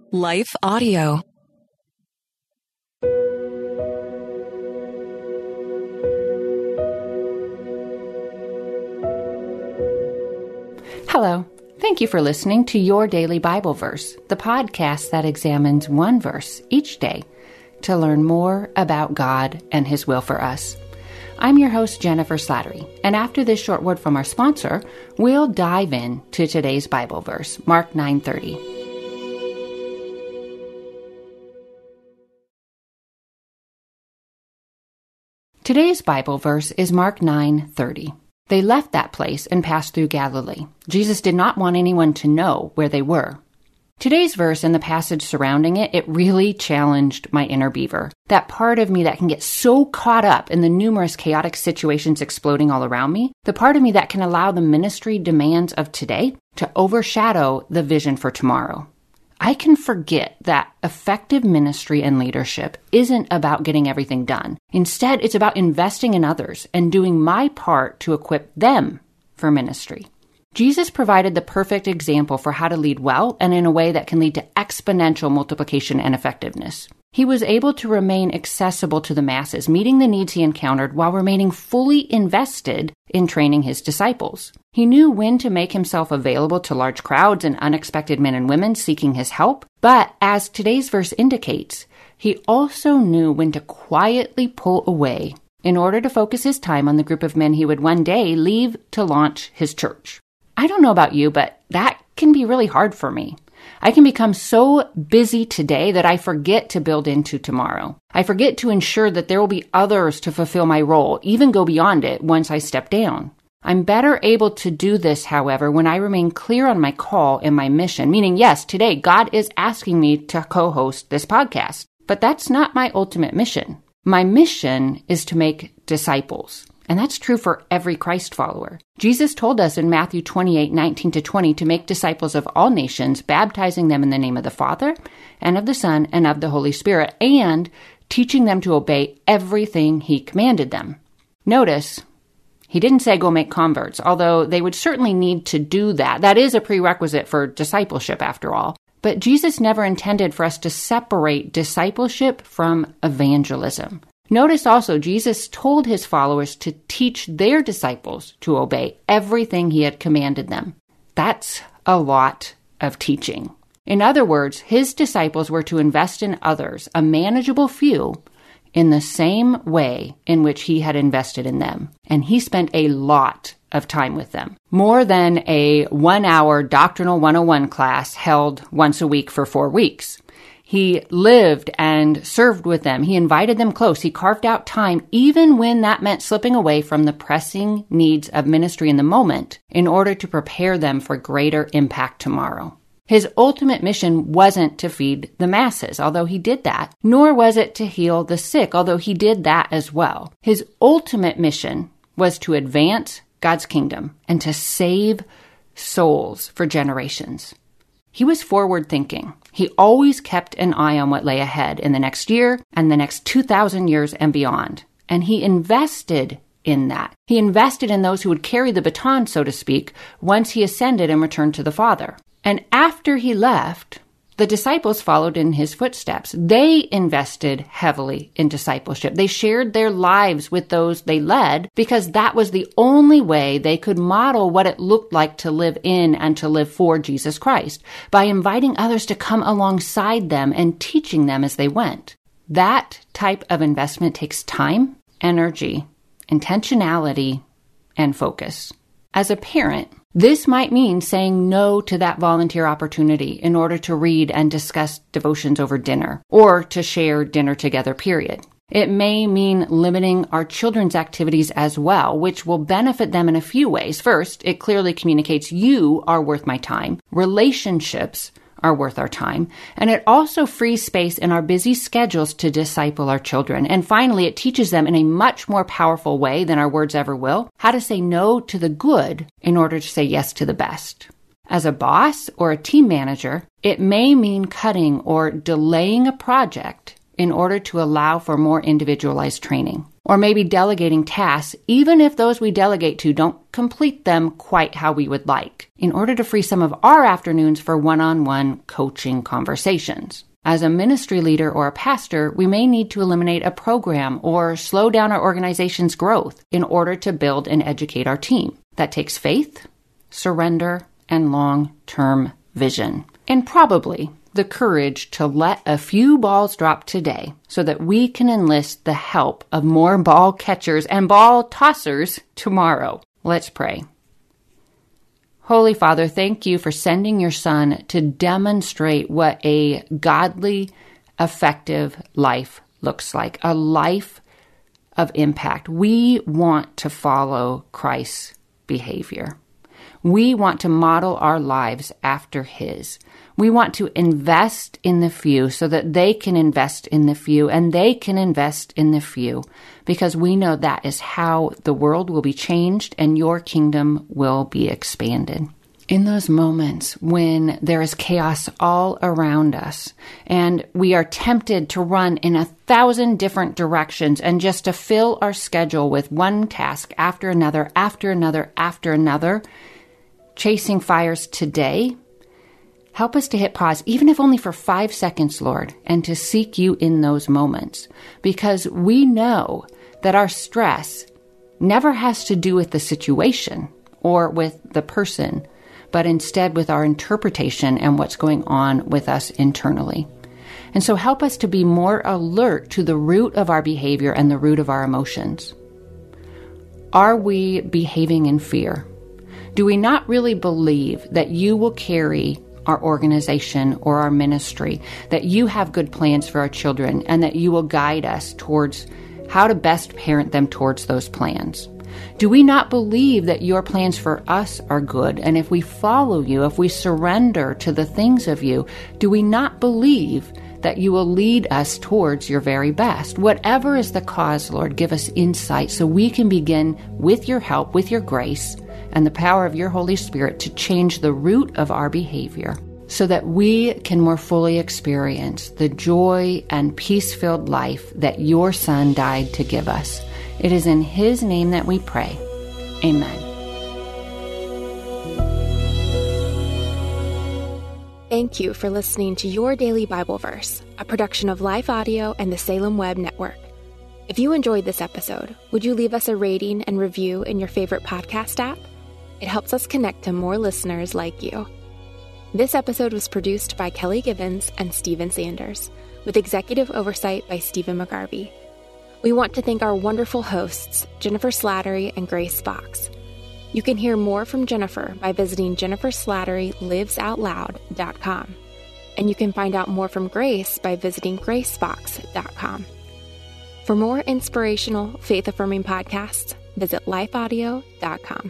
Life Audio. Hello. Thank you for listening to Your Daily Bible Verse, the podcast that examines one verse each day to learn more about God and His will for us. I'm your host, Jennifer Slattery, and after this short word from our sponsor, we'll dive in to today's Bible verse, Mark 9:30. Today's Bible verse is Mark 9:30. They left that place and passed through Galilee. Jesus did not want anyone to know where they were. Today's verse and the passage surrounding it really challenged my inner beaver. That part of me that can get so caught up in the numerous chaotic situations exploding all around me. The part of me that can allow the ministry demands of today to overshadow the vision for tomorrow. I can forget that effective ministry and leadership isn't about getting everything done. Instead, it's about investing in others and doing my part to equip them for ministry. Jesus provided the perfect example for how to lead well and in a way that can lead to exponential multiplication and effectiveness. He was able to remain accessible to the masses, meeting the needs he encountered while remaining fully invested in training his disciples. He knew when to make himself available to large crowds and unexpected men and women seeking his help, but as today's verse indicates, he also knew when to quietly pull away in order to focus his time on the group of men he would one day leave to launch his church. I don't know about you, but that can be really hard for me. I can become so busy today that I forget to build into tomorrow. I forget to ensure that there will be others to fulfill my role, even go beyond it once I step down. I'm better able to do this, however, when I remain clear on my call and my mission, meaning, yes, today God is asking me to co-host this podcast, but that's not my ultimate mission. My mission is to make disciples. And that's true for every Christ follower. Jesus told us in Matthew 28:19-20 to make disciples of all nations, baptizing them in the name of the Father and of the Son and of the Holy Spirit, and teaching them to obey everything he commanded them. Notice, he didn't say go make converts, although they would certainly need to do that. That is a prerequisite for discipleship, after all. But Jesus never intended for us to separate discipleship from evangelism. Notice also, Jesus told his followers to teach their disciples to obey everything he had commanded them. That's a lot of teaching. In other words, his disciples were to invest in others, a manageable few, in the same way in which he had invested in them. And he spent a lot of time with them. More than a 1-hour doctrinal 101 class held once a week for 4 weeks. He lived and served with them. He invited them close. He carved out time, even when that meant slipping away from the pressing needs of ministry in the moment, in order to prepare them for greater impact tomorrow. His ultimate mission wasn't to feed the masses, although he did that, nor was it to heal the sick, although he did that as well. His ultimate mission was to advance God's kingdom and to save souls for generations. He was forward-thinking. He always kept an eye on what lay ahead in the next year and the next 2,000 years and beyond. And he invested in that. He invested in those who would carry the baton, so to speak, once he ascended and returned to the Father. And after he left, the disciples followed in his footsteps. They invested heavily in discipleship. They shared their lives with those they led because that was the only way they could model what it looked like to live in and to live for Jesus Christ, by inviting others to come alongside them and teaching them as they went. That type of investment takes time, energy, intentionality, and focus. As a parent, this might mean saying no to that volunteer opportunity in order to read and discuss devotions over dinner, or to share dinner together, period. It may mean limiting our children's activities as well, which will benefit them in a few ways. First, it clearly communicates you are worth my time. Relationships are worth our time. And it also frees space in our busy schedules to disciple our children. And finally, it teaches them in a much more powerful way than our words ever will, how to say no to the good in order to say yes to the best. As a boss or a team manager, it may mean cutting or delaying a project in order to allow for more individualized training. Or maybe delegating tasks, even if those we delegate to don't complete them quite how we would like, in order to free some of our afternoons for one-on-one coaching conversations. As a ministry leader or a pastor, we may need to eliminate a program or slow down our organization's growth in order to build and educate our team. That takes faith, surrender, and long-term vision. And probably the courage to let a few balls drop today so that we can enlist the help of more ball catchers and ball tossers tomorrow. Let's pray. Holy Father, thank you for sending your Son to demonstrate what a godly, effective life looks like, a life of impact. We want to follow Christ's behavior. We want to model our lives after His. We want to invest in the few so that they can invest in the few and they can invest in the few, because we know that is how the world will be changed and your kingdom will be expanded. In those moments when there is chaos all around us and we are tempted to run in 1,000 different directions and just to fill our schedule with one task after another, after another, after another, chasing fires today, help us to hit pause, even if only for 5 seconds, Lord, and to seek you in those moments, because we know that our stress never has to do with the situation or with the person, but instead with our interpretation and what's going on with us internally. And so help us to be more alert to the root of our behavior and the root of our emotions. Are we behaving in fear? Do we not really believe that you will carry our organization or our ministry, that you have good plans for our children, and that you will guide us towards how to best parent them towards those plans? Do we not believe that your plans for us are good? And if we follow you, if we surrender to the things of you, do we not believe that you will lead us towards your very best? Whatever is the cause, Lord, give us insight so we can begin with your help, with your grace, and the power of your Holy Spirit to change the root of our behavior so that we can more fully experience the joy and peace-filled life that your Son died to give us. It is in His name that we pray. Amen. Thank you for listening to Your Daily Bible Verse, a production of Life Audio and the Salem Web Network. If you enjoyed this episode, would you leave us a rating and review in your favorite podcast app? It helps us connect to more listeners like you. This episode was produced by Kelly Givens and Stephen Sanders, with executive oversight by Stephen McGarvey. We want to thank our wonderful hosts, Jennifer Slattery and Grace Fox. You can hear more from Jennifer by visiting jenniferslatterylivesOutloud.com. And you can find out more from Grace by visiting gracefox.com. For more inspirational, faith-affirming podcasts, visit lifeaudio.com.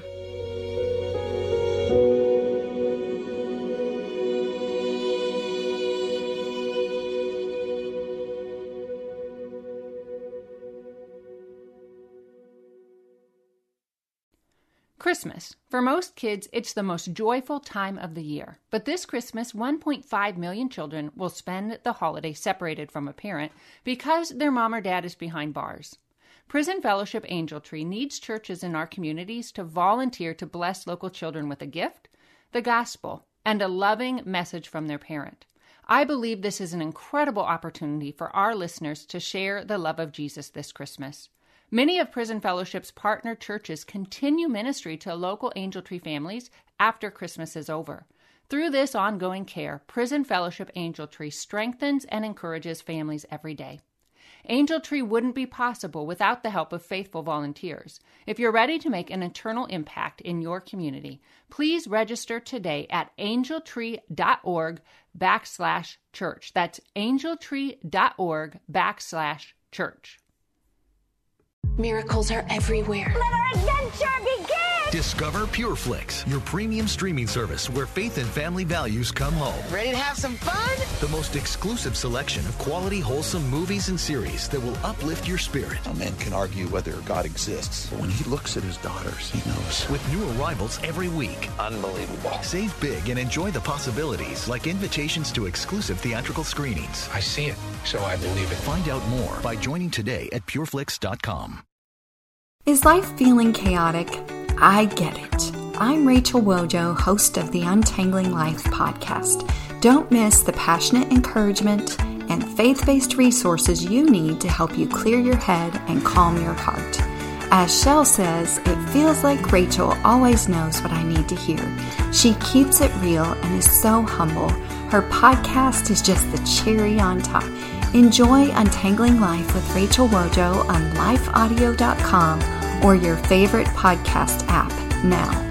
Christmas. For most kids, it's the most joyful time of the year. But this Christmas, 1.5 million children will spend the holiday separated from a parent because their mom or dad is behind bars. Prison Fellowship Angel Tree needs churches in our communities to volunteer to bless local children with a gift, the gospel, and a loving message from their parent. I believe this is an incredible opportunity for our listeners to share the love of Jesus this Christmas. Many of Prison Fellowship's partner churches continue ministry to local Angel Tree families after Christmas is over. Through this ongoing care, Prison Fellowship Angel Tree strengthens and encourages families every day. Angel Tree wouldn't be possible without the help of faithful volunteers. If you're ready to make an eternal impact in your community, please register today at angeltree.org/church. That's angeltree.org/church. Miracles are everywhere. Let our adventure begin! Discover PureFlix, your premium streaming service where faith and family values come home. Ready to have some fun? The most exclusive selection of quality, wholesome movies and series that will uplift your spirit. A man can argue whether God exists, but when he looks at his daughters, he knows. With new arrivals every week. Unbelievable. Save big and enjoy the possibilities, like invitations to exclusive theatrical screenings. I see it, so I believe it. Find out more by joining today at pureflix.com. Is life feeling chaotic? I get it. I'm Rachel Wojo, host of the Untangling Life podcast. Don't miss the passionate encouragement and faith-based resources you need to help you clear your head and calm your heart. As Shell says, it feels like Rachel always knows what I need to hear. She keeps it real and is so humble. Her podcast is just the cherry on top. Enjoy Untangling Life with Rachel Wojo on lifeaudio.com or your favorite podcast app now.